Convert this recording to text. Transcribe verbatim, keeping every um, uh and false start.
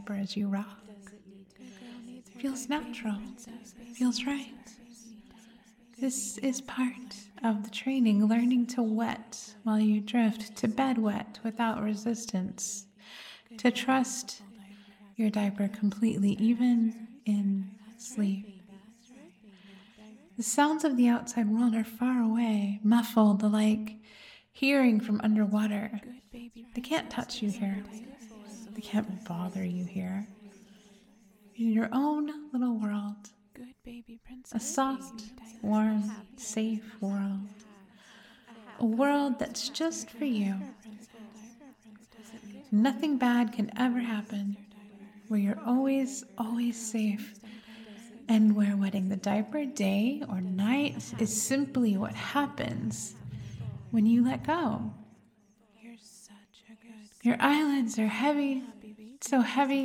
diaper as you rock. Feels natural. Feels right. This is part of the training, learning to wet while you drift, to bed wet without resistance, to trust your diaper completely, even in sleep. The sounds of the outside world are far away, muffled, like hearing from underwater. They can't touch you here. They can't bother you here. In your own little world, a soft, warm, safe world. A world that's just for you. Nothing bad can ever happen, where you're always, always safe, and where wetting the diaper day or night is simply what happens when you let go. Your eyelids are heavy, so heavy